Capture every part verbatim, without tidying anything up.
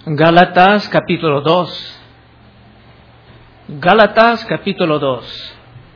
Gálatas capítulo dos. Gálatas capítulo dos.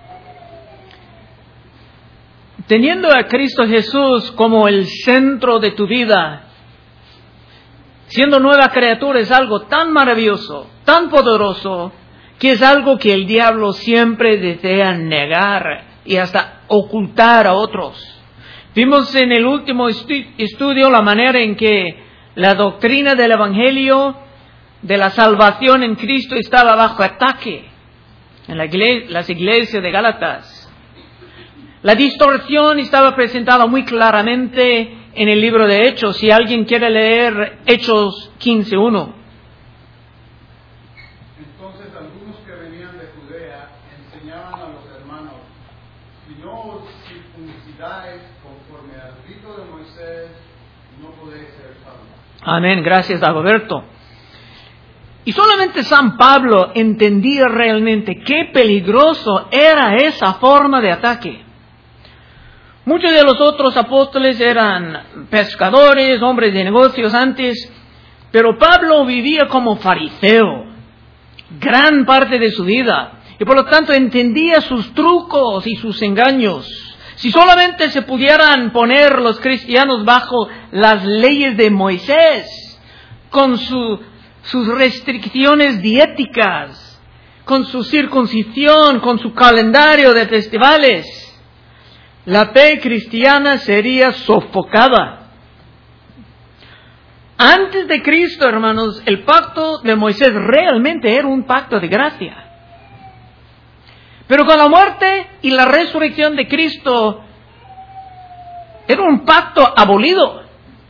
Teniendo a Cristo Jesús como el centro de tu vida, siendo nueva criatura, es algo tan maravilloso, tan poderoso, que es algo que el diablo siempre desea negar y hasta ocultar a otros. Vimos en el último estu- estudio la manera en que la doctrina del Evangelio de la salvación en Cristo estaba bajo ataque en la iglesia, las iglesias de Gálatas. La distorsión estaba presentada muy claramente en el libro de Hechos. Si alguien quiere leer Hechos quince uno. Entonces algunos que venían de Judea enseñaban a los hermanos: si no os circuncidáis conforme al rito de Moisés, no podéis ser salvos. Amén, gracias Dagoberto. Y solamente San Pablo entendía realmente qué peligroso era esa forma de ataque. Muchos de los otros apóstoles eran pescadores, hombres de negocios antes, pero Pablo vivía como fariseo gran parte de su vida y por lo tanto entendía sus trucos y sus engaños. Si solamente se pudieran poner los cristianos bajo las leyes de Moisés, con su, sus restricciones dietéticas, con su circuncisión, con su calendario de festivales, la fe cristiana sería sofocada. Antes de Cristo, hermanos, el pacto de Moisés realmente era un pacto de gracia. Pero con la muerte y la resurrección de Cristo, era un pacto abolido.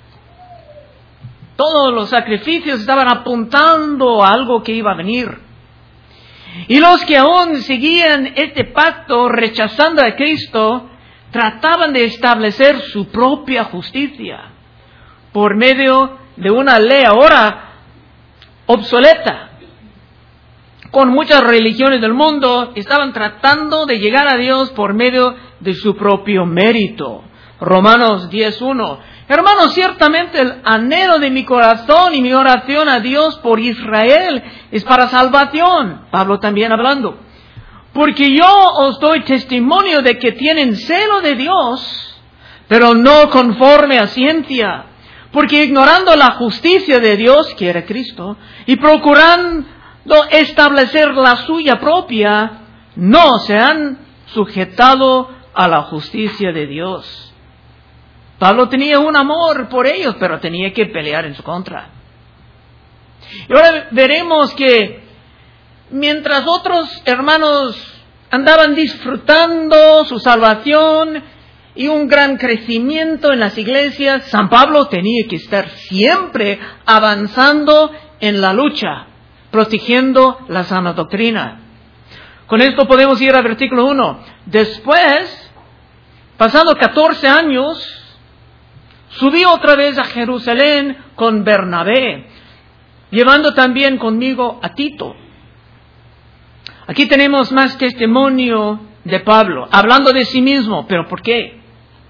Todos los sacrificios estaban apuntando a algo que iba a venir. Y los que aún seguían este pacto rechazando a Cristo, trataban de establecer su propia justicia por medio de una ley ahora obsoleta. Con muchas religiones del mundo estaban tratando de llegar a Dios por medio de su propio mérito. Romanos diez uno. Hermanos, ciertamente el anhelo de mi corazón y mi oración a Dios por Israel es para salvación. Pablo también hablando. Porque yo os doy testimonio de que tienen celo de Dios, pero no conforme a ciencia. Porque ignorando la justicia de Dios, que era Cristo, y procurando establecer la suya propia, no se han sujetado a la justicia de Dios. Pablo tenía un amor por ellos, pero tenía que pelear en su contra. Y ahora veremos que mientras otros hermanos andaban disfrutando su salvación y un gran crecimiento en las iglesias, San Pablo tenía que estar siempre avanzando en la lucha, protegiendo la sana doctrina. Con esto podemos ir al versículo uno. Después, pasando catorce años, subí otra vez a Jerusalén con Bernabé, llevando también conmigo a Tito. Aquí tenemos más testimonio de Pablo, hablando de sí mismo. ¿Pero por qué?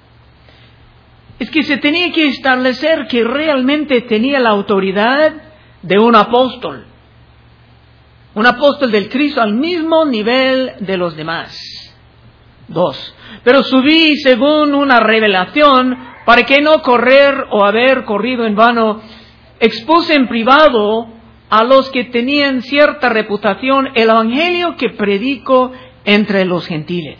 Es que se tenía que establecer que realmente tenía la autoridad de un apóstol. Un apóstol del Cristo al mismo nivel de los demás. Dos. Pero subí según una revelación, para que no correr o haber corrido en vano, expuse en privado a los que tenían cierta reputación el evangelio que predico entre los gentiles.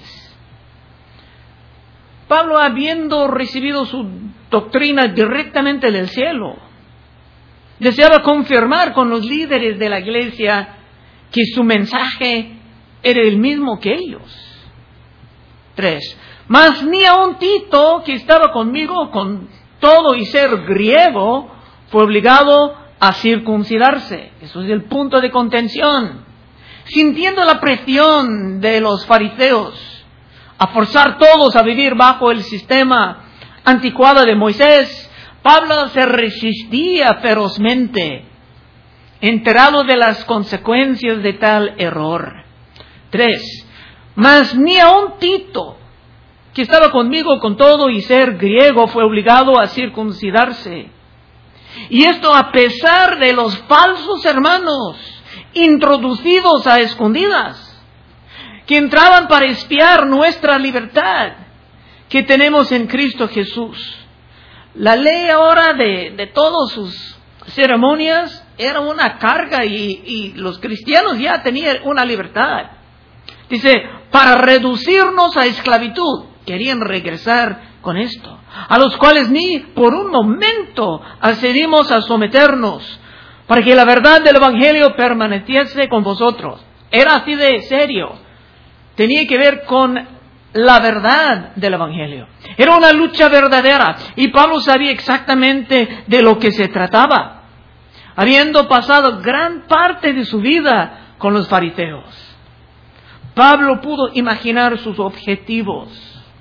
Pablo, habiendo recibido su doctrina directamente del cielo, deseaba confirmar con los líderes de la iglesia que su mensaje era el mismo que ellos. Tres. Mas ni aun Tito, que estaba conmigo con todo y ser griego, fue obligado a circuncidarse. Eso es el punto de contención. Sintiendo la presión de los fariseos a forzar todos a vivir bajo el sistema anticuado de Moisés, Pablo se resistía ferozmente, enterado de las consecuencias de tal error. Tres. Mas ni aun Tito, que estaba conmigo con todo y ser griego, fue obligado a circuncidarse. Y esto a pesar de los falsos hermanos introducidos a escondidas, que entraban para espiar nuestra libertad que tenemos en Cristo Jesús. La ley ahora de, de todas sus ceremonias era una carga y, y los cristianos ya tenían una libertad. Dice, para reducirnos a esclavitud, querían regresar con esto, a los cuales ni por un momento accedimos a someternos, para que la verdad del Evangelio permaneciese con vosotros. Era así de serio. Tenía que ver con la verdad del Evangelio. Era una lucha verdadera y Pablo sabía exactamente de lo que se trataba, habiendo pasado gran parte de su vida con los fariseos. Pablo pudo imaginar sus objetivos.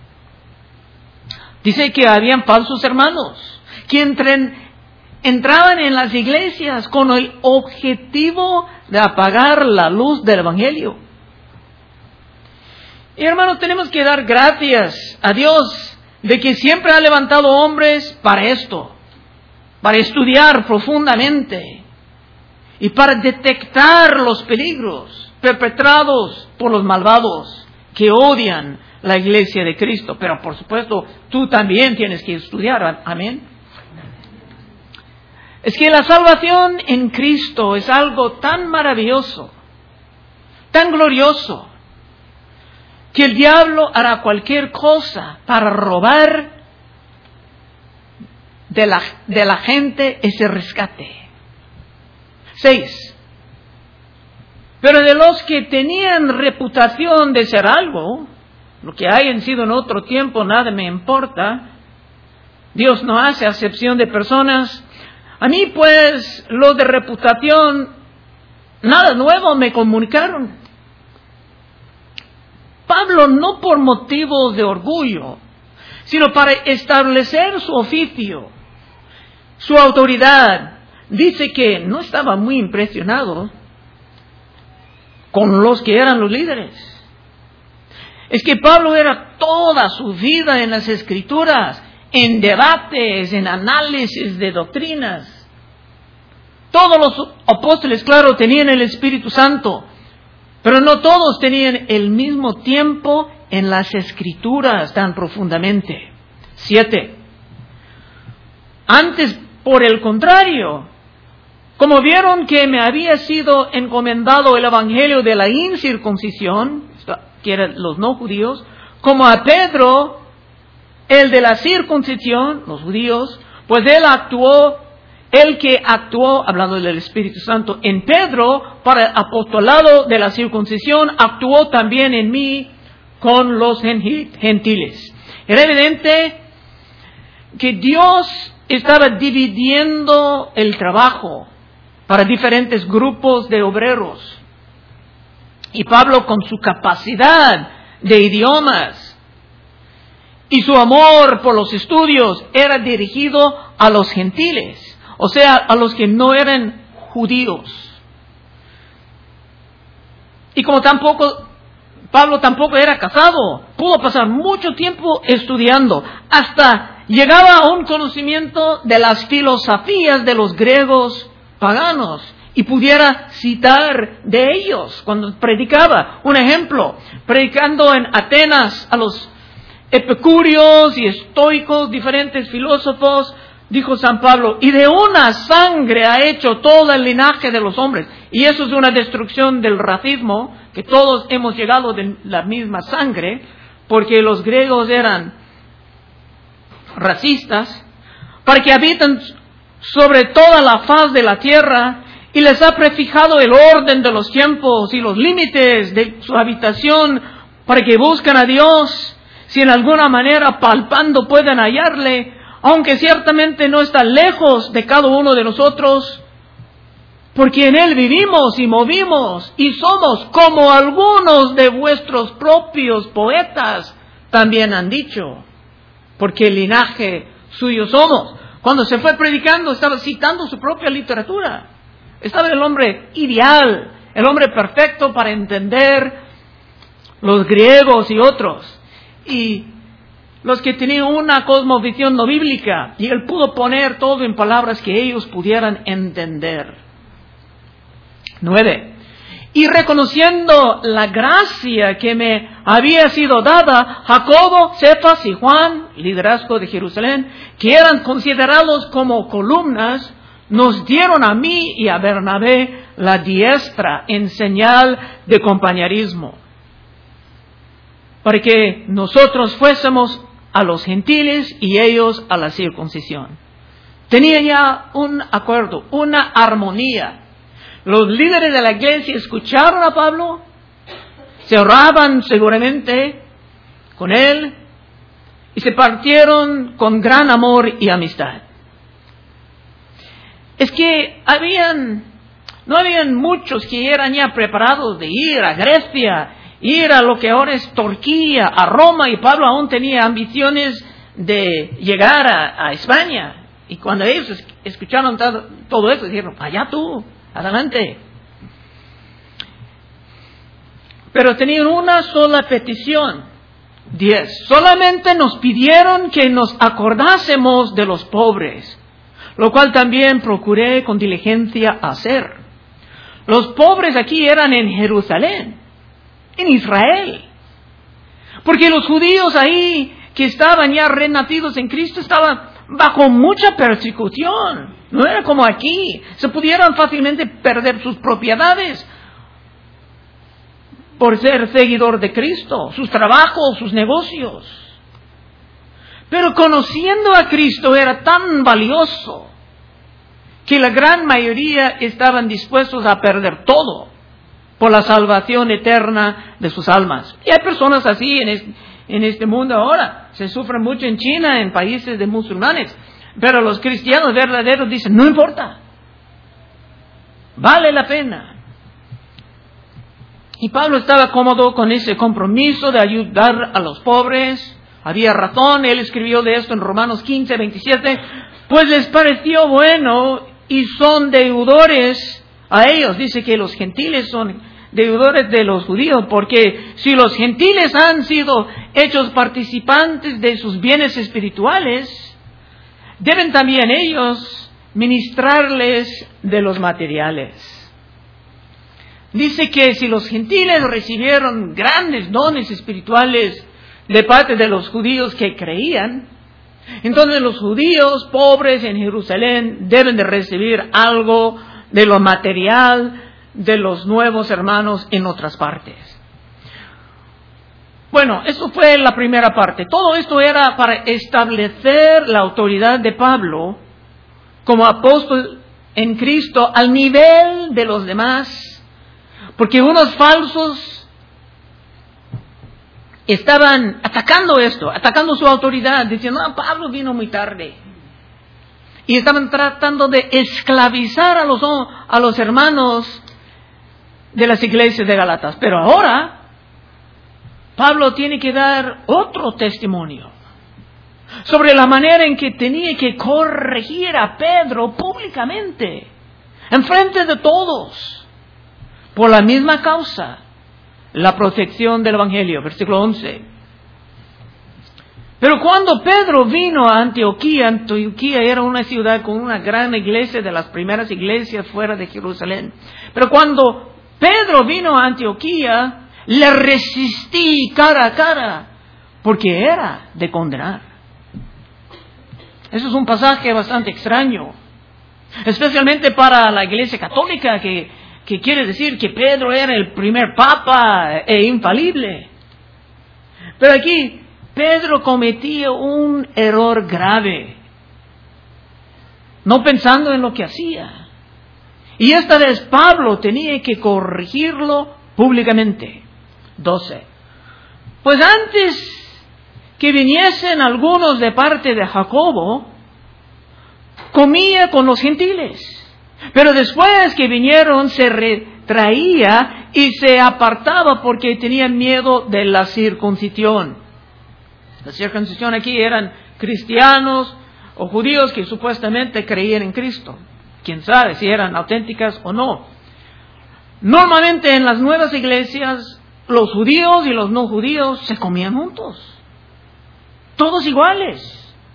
Dice que habían falsos hermanos que entren, entraban en las iglesias con el objetivo de apagar la luz del Evangelio. Y hermanos, tenemos que dar gracias a Dios de que siempre ha levantado hombres para esto, para estudiar profundamente y para detectar los peligros perpetrados por los malvados que odian la iglesia de Cristo. Pero por supuesto, tú también tienes que estudiar. Amén. Es que la salvación en Cristo es algo tan maravilloso, tan glorioso, que el diablo hará cualquier cosa para robar de la, de la gente ese rescate. Seis. Pero de los que tenían reputación de ser algo, lo que hayan sido en otro tiempo, nada me importa. Dios no hace acepción de personas. A mí, pues, lo de reputación, nada nuevo me comunicaron. Pablo, no por motivos de orgullo, sino para establecer su oficio, su autoridad, dice que no estaba muy impresionado con los que eran los líderes. Es que Pablo era toda su vida en las Escrituras, en debates, en análisis de doctrinas. Todos los apóstoles, claro, tenían el Espíritu Santo, pero no todos tenían el mismo tiempo en las Escrituras tan profundamente. Siete. Antes, por el contrario, como vieron que me había sido encomendado el evangelio de la incircuncisión, que eran los no judíos, como a Pedro, el de la circuncisión, los judíos, pues él actuó, el que actuó, hablando del Espíritu Santo, en Pedro, para el apostolado de la circuncisión, actuó también en mí con los gentiles. Era evidente que Dios estaba dividiendo el trabajo para diferentes grupos de obreros. Y Pablo, con su capacidad de idiomas y su amor por los estudios, era dirigido a los gentiles, o sea, a los que no eran judíos. Y como tampoco, Pablo tampoco era casado, pudo pasar mucho tiempo estudiando, hasta llegaba a un conocimiento de las filosofías de los griegos paganos, y pudiera citar de ellos cuando predicaba. Un ejemplo, predicando en Atenas a los epicúreos y estoicos, diferentes filósofos, dijo San Pablo, y de una sangre ha hecho todo el linaje de los hombres. Y eso es una destrucción del racismo, que todos hemos llegado de la misma sangre, porque los griegos eran racistas, para que habitan sobre toda la faz de la tierra, y les ha prefijado el orden de los tiempos y los límites de su habitación, para que busquen a Dios, si en alguna manera palpando pueden hallarle, aunque ciertamente no está lejos de cada uno de nosotros, porque en Él vivimos y movimos y somos, como algunos de vuestros propios poetas también han dicho, porque el linaje suyo somos. Cuando se fue predicando, estaba citando su propia literatura. Estaba el hombre ideal, el hombre perfecto para entender los griegos y otros. Y los que tenían una cosmovisión no bíblica, y él pudo poner todo en palabras que ellos pudieran entender. Nueve. Y reconociendo la gracia que me había sido dada, Jacobo, Cefas y Juan, liderazgo de Jerusalén, que eran considerados como columnas, nos dieron a mí y a Bernabé la diestra en señal de compañerismo, para que nosotros fuésemos a los gentiles y ellos a la circuncisión. Tenía ya un acuerdo, una armonía. Los líderes de la iglesia escucharon a Pablo, se oraban seguramente con él y se partieron con gran amor y amistad. Es que habían, no habían muchos que eran ya preparados de ir a Grecia, ir a lo que ahora es Turquía, a Roma, y Pablo aún tenía ambiciones de llegar a, a España. Y cuando ellos escucharon todo, todo eso, dijeron, allá tú, adelante. Pero tenían una sola petición. Diez. Solamente nos pidieron que nos acordásemos de los pobres, lo cual también procuré con diligencia hacer. Los pobres aquí eran en Jerusalén, en Israel. Porque los judíos ahí, que estaban ya renacidos en Cristo, estaban bajo mucha persecución. No era como aquí. Se pudieran fácilmente perder sus propiedades por ser seguidor de Cristo, sus trabajos, sus negocios. Pero conociendo a Cristo era tan valioso que la gran mayoría estaban dispuestos a perder todo por la salvación eterna de sus almas. Y hay personas así en este, en este mundo ahora. Se sufre mucho en China, en países de musulmanes. Pero los cristianos verdaderos dicen, no importa, vale la pena. Y Pablo estaba cómodo con ese compromiso de ayudar a los pobres. Había razón, él escribió de esto en Romanos quince, veintisiete, pues les pareció bueno y son deudores a ellos. Dice que los gentiles son deudores de los judíos, porque si los gentiles han sido hechos participantes de sus bienes espirituales, deben también ellos ministrarles de los materiales. Dice que si los gentiles recibieron grandes dones espirituales de parte de los judíos que creían, entonces los judíos pobres en Jerusalén deben de recibir algo de lo material de los nuevos hermanos en otras partes. Bueno, eso fue la primera parte. Todo esto era para establecer la autoridad de Pablo como apóstol en Cristo al nivel de los demás, porque unos falsos estaban atacando esto, atacando su autoridad, diciendo, no, Pablo vino muy tarde. Y estaban tratando de esclavizar a los, a los hermanos de las iglesias de Gálatas. Pero ahora, Pablo tiene que dar otro testimonio sobre la manera en que tenía que corregir a Pedro públicamente, enfrente de todos, por la misma causa, la protección del Evangelio. Versículo once. Pero cuando Pedro vino a Antioquía, Antioquía era una ciudad con una gran iglesia, de las primeras iglesias fuera de Jerusalén. Pero cuando Pedro vino a Antioquía, le resistí cara a cara, porque era de condenar. Eso es un pasaje bastante extraño, especialmente para la iglesia católica, que, que quiere decir que Pedro era el primer papa e infalible. Pero aquí Pedro cometía un error grave, no pensando en lo que hacía. Y esta vez Pablo tenía que corregirlo públicamente. doce. Pues antes que viniesen algunos de parte de Jacobo, comía con los gentiles. Pero después que vinieron se retraía y se apartaba porque tenía miedo de la circuncisión. La circuncisión aquí eran cristianos o judíos que supuestamente creían en Cristo. Quién sabe si eran auténticas o no. Normalmente en las nuevas iglesias, los judíos y los no judíos se comían juntos. todos iguales.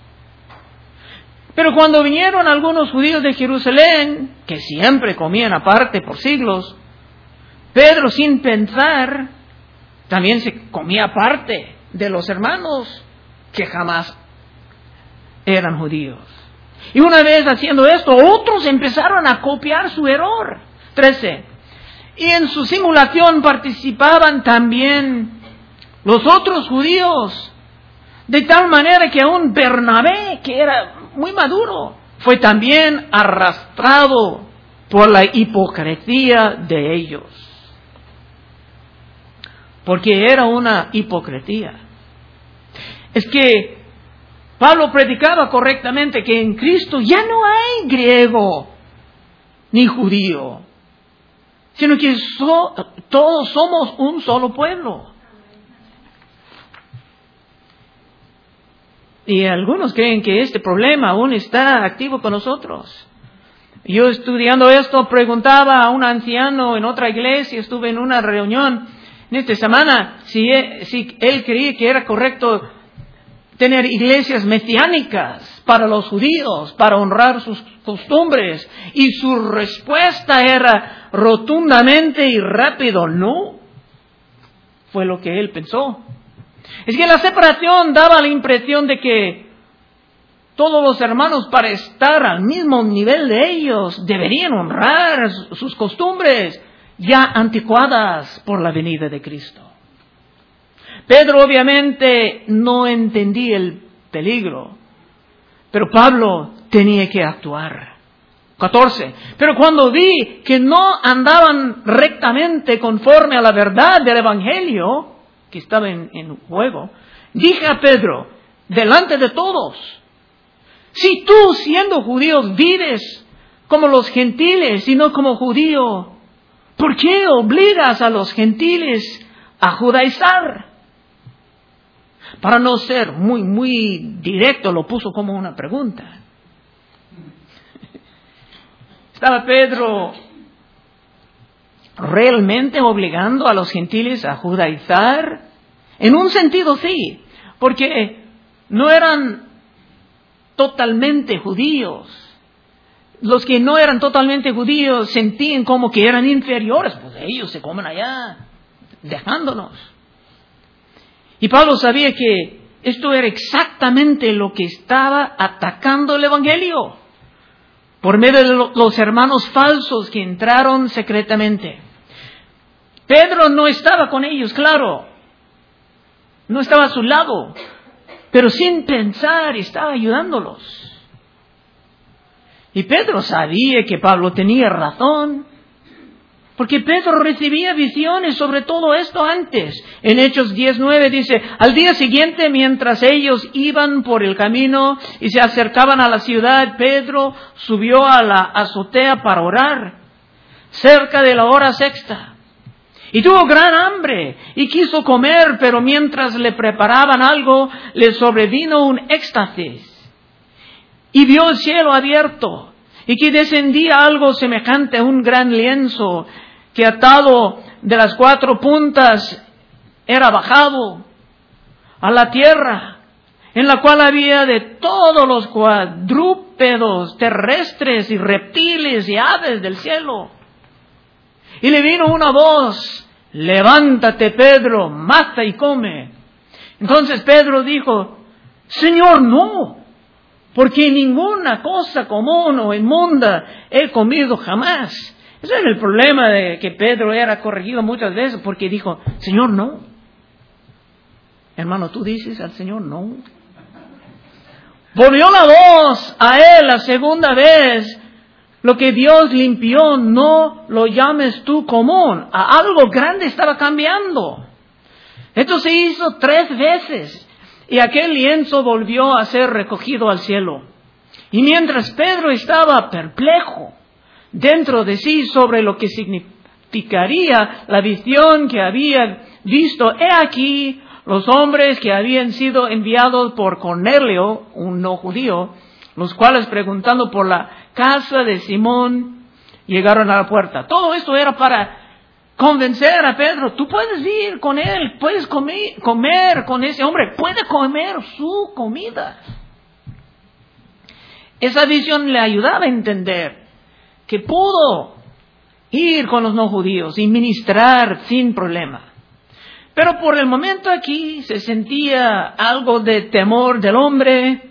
Pero cuando vinieron algunos judíos de Jerusalén, que siempre comían aparte por siglos, Pedro, sin pensar, también se comía aparte de los hermanos que jamás eran judíos. Y una vez haciendo esto, otros empezaron a copiar su error. trece. Y en su simulación participaban también los otros judíos, de tal manera que aún Bernabé, que era muy maduro, fue también arrastrado por la hipocresía de ellos. Porque era una hipocresía. Es que Pablo predicaba correctamente que en Cristo ya no hay griego ni judío, sino que so, todos somos un solo pueblo. Y algunos creen que este problema aún está activo con nosotros. Yo estudiando esto preguntaba a un anciano en otra iglesia, estuve en una reunión en esta semana, si él, si él creía que era correcto tener iglesias mesiánicas para los judíos, para honrar sus costumbres. Y su respuesta era rotundamente y rápido, no. Fue lo que él pensó. Es que la separación daba la impresión de que todos los hermanos, para estar al mismo nivel de ellos, deberían honrar sus costumbres ya anticuadas por la venida de Cristo. Pedro obviamente no entendía el peligro, pero Pablo tenía que actuar. catorce. Pero cuando vi que no andaban rectamente conforme a la verdad del Evangelio que estaba en, en juego, dije a Pedro, delante de todos, si tú, siendo judío, vives como los gentiles y no como judío, ¿por qué obligas a los gentiles a judaizar? Para no ser muy, muy directo, lo puso como una pregunta. ¿Estaba Pedro realmente obligando a los gentiles a judaizar? En un sentido sí, porque no eran totalmente judíos. Los que no eran totalmente judíos sentían como que eran inferiores, pues ellos se comen allá, dejándonos. Y Pablo sabía que esto era exactamente lo que estaba atacando el Evangelio, por medio de los hermanos falsos que entraron secretamente. Pedro no estaba con ellos, claro, no estaba a su lado, pero sin pensar estaba ayudándolos. Y Pedro sabía que Pablo tenía razón, porque Pedro recibía visiones sobre todo esto antes. En Hechos diez nueve dice, al día siguiente, mientras ellos iban por el camino y se acercaban a la ciudad, Pedro subió a la azotea para orar, cerca de la hora sexta. Y tuvo gran hambre y quiso comer, pero mientras le preparaban algo, le sobrevino un éxtasis. Y vio el cielo abierto, y que descendía algo semejante a un gran lienzo, que atado de las cuatro puntas era bajado a la tierra, en la cual había de todos los cuadrúpedos terrestres y reptiles y aves del cielo. Y le vino una voz, levántate, Pedro, mata y come. Entonces Pedro dijo, Señor, no, porque ninguna cosa común o inmunda he comido jamás. Ese es el problema de que Pedro era corregido muchas veces, porque dijo, Señor, no. Hermano, tú dices al Señor, no. Volvió la voz a él la segunda vez, lo que Dios limpió, no lo llames tú común. A algo grande estaba cambiando. Esto se hizo tres veces. Y aquel lienzo volvió a ser recogido al cielo. Y mientras Pedro estaba perplejo dentro de sí sobre lo que significaría la visión que había visto, he aquí los hombres que habían sido enviados por Cornelio, un no judío, los cuales preguntando por la casa de Simón llegaron a la puerta. Todo esto era para convencer a Pedro, tú puedes ir con él, puedes comer, comer con ese hombre, puede comer su comida. Esa visión le ayudaba a entender que pudo ir con los no judíos y ministrar sin problema. Pero por el momento aquí se sentía algo de temor del hombre,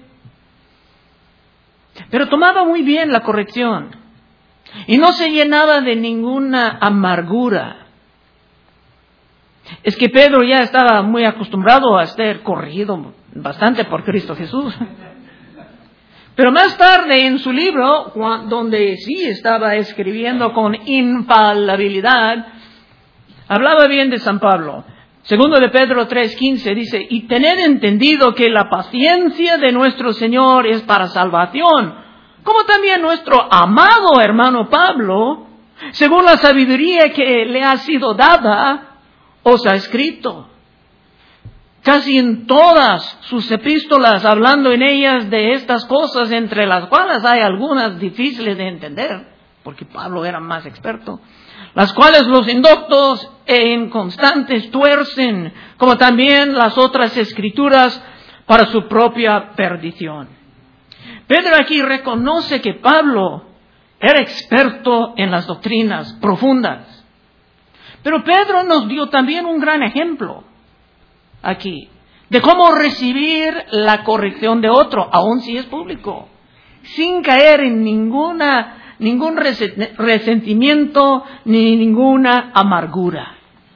pero tomaba muy bien la corrección y no se llenaba de ninguna amargura. Es que Pedro ya estaba muy acostumbrado a ser corregido bastante por Cristo Jesús. Pero más tarde en su libro, donde sí estaba escribiendo con infalibilidad, hablaba bien de San Pablo. Segundo de Pedro tres quince dice, y tened entendido que la paciencia de nuestro Señor es para salvación, como también nuestro amado hermano Pablo, según la sabiduría que le ha sido dada, os ha escrito. Casi en todas sus epístolas, hablando en ellas de estas cosas, entre las cuales hay algunas difíciles de entender, porque Pablo era más experto, las cuales los indoctos e inconstantes tuercen, como también las otras escrituras, para su propia perdición. Pedro aquí reconoce que Pablo era experto en las doctrinas profundas. Pero Pedro nos dio también un gran ejemplo aquí de cómo recibir la corrección de otro, aun si es público, sin caer en ninguna, ningún resentimiento ni ninguna amargura.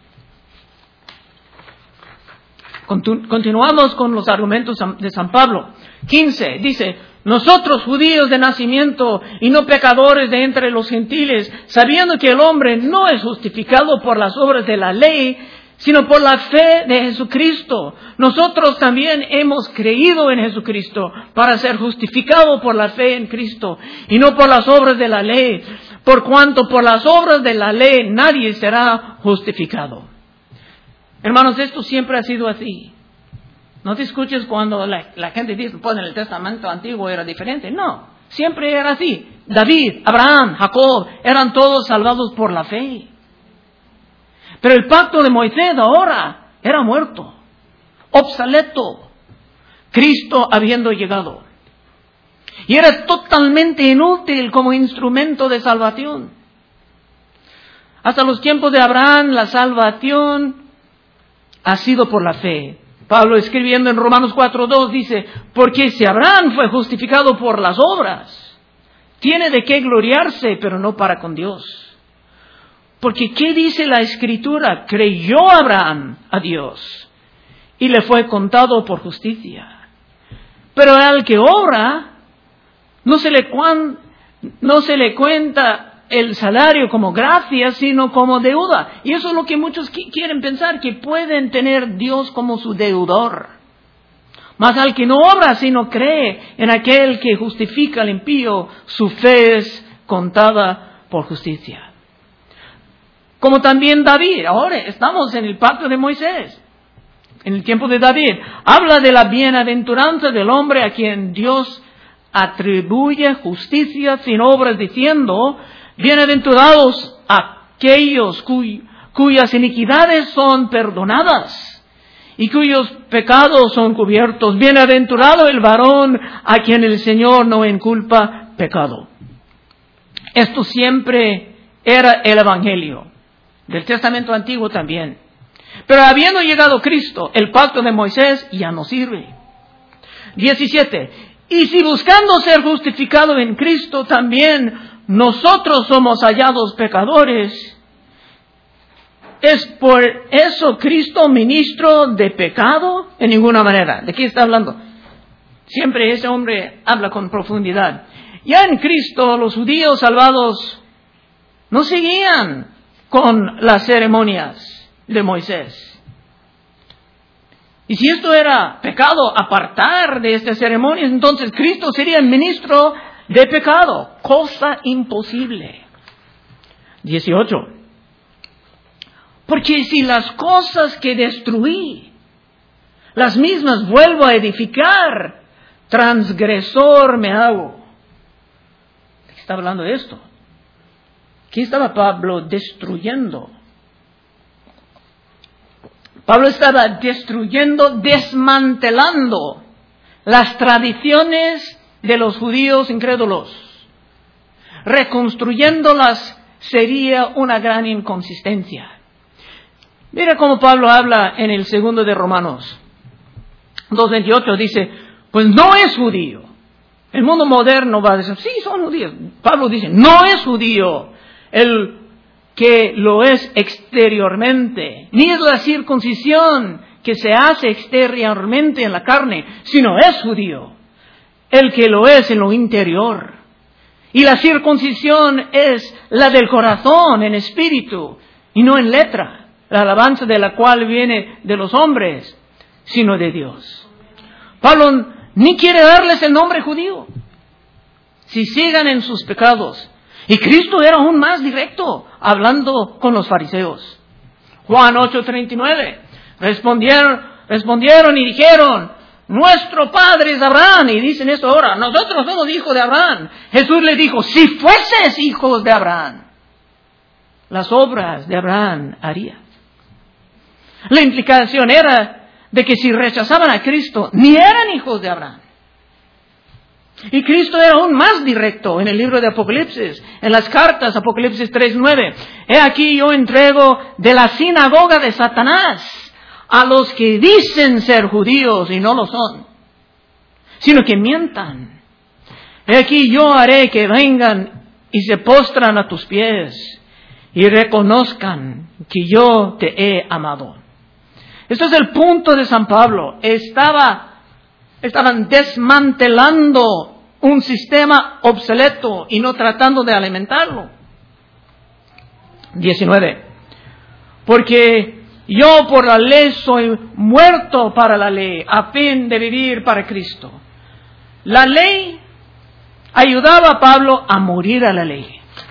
Continuamos con los argumentos de San Pablo. quince, dice, nosotros judíos de nacimiento y no pecadores de entre los gentiles, sabiendo que el hombre no es justificado por las obras de la ley, sino por la fe de Jesucristo. Nosotros también hemos creído en Jesucristo para ser justificados por la fe en Cristo y no por las obras de la ley, por cuanto por las obras de la ley nadie será justificado. Hermanos, esto siempre ha sido así. No te escuches cuando la, la gente dice, pues en el Testamento Antiguo era diferente. No, siempre era así. David, Abraham, Jacob, eran todos salvados por la fe. Pero el pacto de Moisés ahora era muerto, obsoleto, Cristo habiendo llegado. Y era totalmente inútil como instrumento de salvación. Hasta los tiempos de Abraham, la salvación ha sido por la fe. Pablo, escribiendo en Romanos cuatro dos, dice, porque si Abraham fue justificado por las obras, tiene de qué gloriarse, pero no para con Dios. Porque ¿qué dice la Escritura? Creyó Abraham a Dios y le fue contado por justicia. Pero al que obra, no se le, cuan, no se le cuenta el salario como gracia, sino como deuda. Y eso es lo que muchos quieren pensar, que pueden tener Dios como su deudor. Mas al que no obra, sino cree en aquel que justifica al impío, su fe es contada por justicia. Como también David, ahora estamos en el pacto de Moisés, en el tiempo de David, habla de la bienaventuranza del hombre a quien Dios atribuye justicia sin obras, diciendo, bienaventurados aquellos cuy, cuyas iniquidades son perdonadas y cuyos pecados son cubiertos. Bienaventurado el varón a quien el Señor no inculpa pecado. Esto siempre era el Evangelio. Del Testamento Antiguo también. Pero habiendo llegado Cristo, el pacto de Moisés ya no sirve. diecisiete. Y si buscando ser justificado en Cristo también nosotros somos hallados pecadores, ¿es por eso Cristo ministro de pecado? En ninguna manera. ¿De qué está hablando? Siempre ese hombre habla con profundidad. Ya en Cristo los judíos salvados no seguían con las ceremonias de Moisés. Y si esto era pecado, apartar de estas ceremonias, entonces Cristo sería el ministro de pecado. Cosa imposible. dieciocho. Porque si las cosas que destruí, las mismas vuelvo a edificar, transgresor me hago. ¿De qué está hablando esto? ¿Qué estaba Pablo destruyendo? Pablo estaba destruyendo, desmantelando las tradiciones de los judíos incrédulos. Reconstruyéndolas sería una gran inconsistencia. Mira cómo Pablo habla en el segundo de Romanos dos veintiocho, dice, pues no es judío. El mundo moderno va a decir, sí, son judíos. Pablo dice, no es judío el que lo es exteriormente, ni es la circuncisión que se hace exteriormente en la carne, sino es judío el que lo es en lo interior. Y la circuncisión es la del corazón, en espíritu, y no en letra, la alabanza de la cual viene de los hombres, sino de Dios. Pablo ni quiere darles el nombre judío, si sigan en sus pecados. Y Cristo era aún más directo, hablando con los fariseos. Juan ocho treinta y nueve, respondieron, respondieron y dijeron, nuestro padre es Abraham. Y dicen eso ahora, nosotros somos hijos de Abraham. Jesús le dijo, si fueses hijos de Abraham, las obras de Abraham harías. La implicación era de que si rechazaban a Cristo, ni eran hijos de Abraham. Y Cristo era aún más directo en el libro de Apocalipsis, en las cartas, Apocalipsis tres nueve. He aquí yo entrego de la sinagoga de Satanás a los que dicen ser judíos y no lo son, sino que mientan. He aquí yo haré que vengan y se postran a tus pies y reconozcan que yo te he amado. Este es el punto de San Pablo. Estaba, estaban desmantelando un sistema obsoleto y no tratando de alimentarlo. diecinueve. Porque yo por la ley soy muerto para la ley, a fin de vivir para Cristo. La ley ayudaba a Pablo a morir a la ley.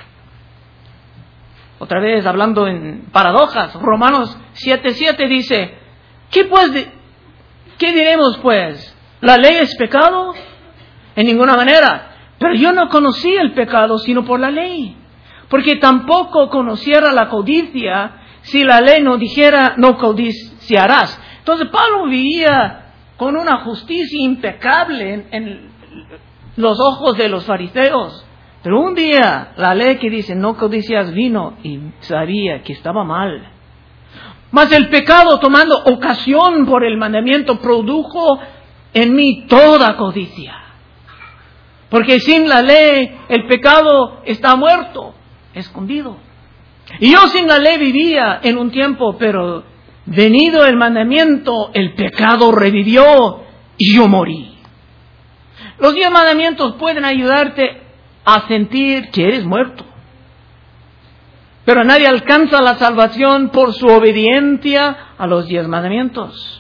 Otra vez hablando en paradojas, Romanos siete siete dice, ¿qué pues, qué diremos pues? ¿La ley es pecado? En ninguna manera. Pero yo no conocí el pecado sino por la ley. Porque tampoco conociera la codicia si la ley no dijera, no codiciarás. Entonces Pablo vivía con una justicia impecable en, en los ojos de los fariseos. Pero un día la ley que dice, no codicias vino y sabía que estaba mal. Mas el pecado, tomando ocasión por el mandamiento, produjo en mí toda codicia. Porque sin la ley el pecado está muerto, escondido. Y yo sin la ley vivía en un tiempo, pero venido el mandamiento, el pecado revivió y yo morí. Los diez mandamientos pueden ayudarte a sentir que eres muerto. Pero nadie alcanza la salvación por su obediencia a los diez mandamientos.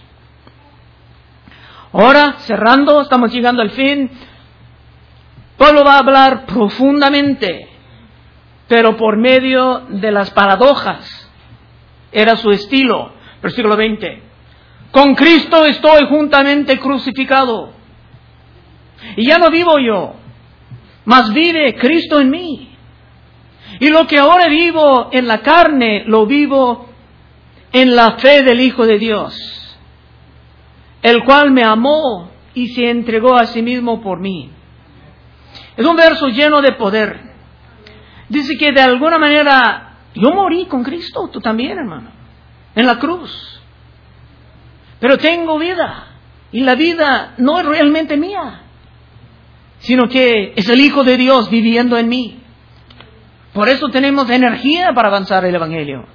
Ahora, cerrando, estamos llegando al fin. Pablo va a hablar profundamente, pero por medio de las paradojas. Era su estilo. Versículo veinte. Con Cristo estoy juntamente crucificado. Y ya no vivo yo, mas vive Cristo en mí. Y lo que ahora vivo en la carne, lo vivo en la fe del Hijo de Dios, el cual me amó y se entregó a sí mismo por mí. Es un verso lleno de poder. Dice que de alguna manera yo morí con Cristo, tú también, hermano, en la cruz. Pero tengo vida, y la vida no es realmente mía, sino que es el Hijo de Dios viviendo en mí. Por eso tenemos energía para avanzar el Evangelio.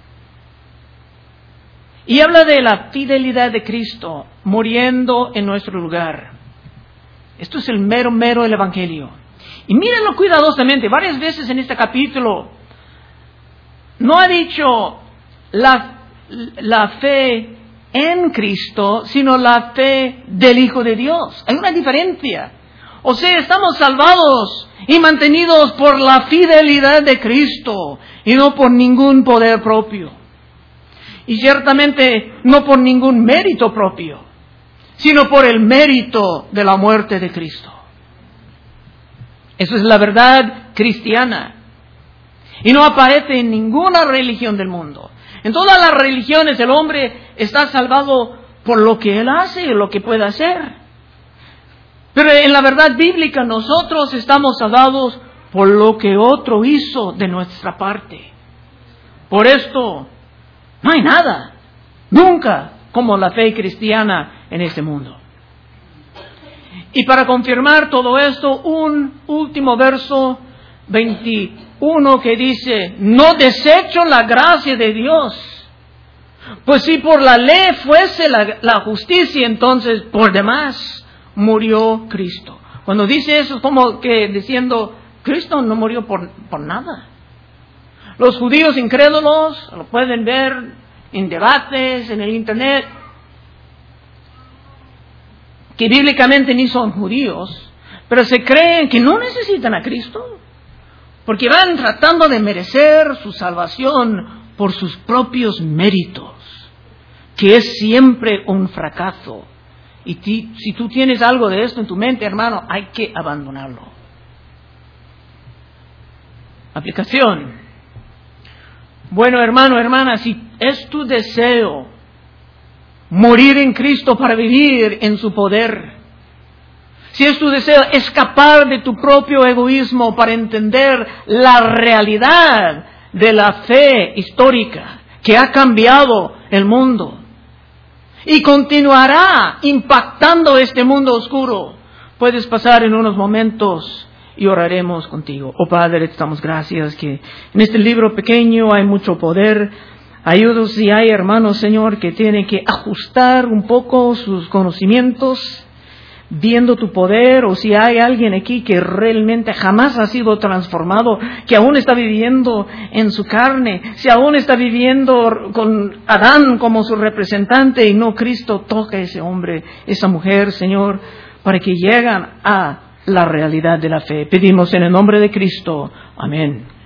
Y habla de la fidelidad de Cristo muriendo en nuestro lugar. Esto es el mero, mero del Evangelio. Y mírenlo cuidadosamente. Varias veces en este capítulo no ha dicho la, la fe en Cristo, sino la fe del Hijo de Dios. Hay una diferencia. O sea, estamos salvados y mantenidos por la fidelidad de Cristo y no por ningún poder propio. Y ciertamente no por ningún mérito propio, sino por el mérito de la muerte de Cristo. Eso es la verdad cristiana. Y no aparece en ninguna religión del mundo. En todas las religiones el hombre está salvado por lo que él hace, lo que puede hacer. Pero en la verdad bíblica nosotros estamos salvados por lo que otro hizo de nuestra parte. Por esto no hay nada, nunca, como la fe cristiana en este mundo. Y para confirmar todo esto, un último verso veintiuno que dice: no desecho la gracia de Dios, pues si por la ley fuese la, la justicia, entonces por demás murió Cristo. Cuando dice eso es como que diciendo, Cristo no murió por, por nada. Los judíos incrédulos lo pueden ver en debates, en el internet, que bíblicamente ni son judíos, pero se creen que no necesitan a Cristo, porque van tratando de merecer su salvación por sus propios méritos, que es siempre un fracaso. Y ti, si tú tienes algo de esto en tu mente, hermano, hay que abandonarlo. Aplicación. Bueno, hermano, hermana, si es tu deseo morir en Cristo para vivir en su poder, si es tu deseo escapar de tu propio egoísmo para entender la realidad de la fe histórica que ha cambiado el mundo y continuará impactando este mundo oscuro, puedes pasar en unos momentos y oraremos contigo. Oh Padre, te damos gracias que en este libro pequeño hay mucho poder. Ayúdanos si hay hermanos, Señor, que tienen que ajustar un poco sus conocimientos viendo tu poder, o si hay alguien aquí que realmente jamás ha sido transformado, que aún está viviendo en su carne, si aún está viviendo con Adán como su representante y no Cristo, toca a ese hombre, esa mujer, Señor, para que lleguen a la realidad de la fe. Pedimos en el nombre de Cristo. Amén.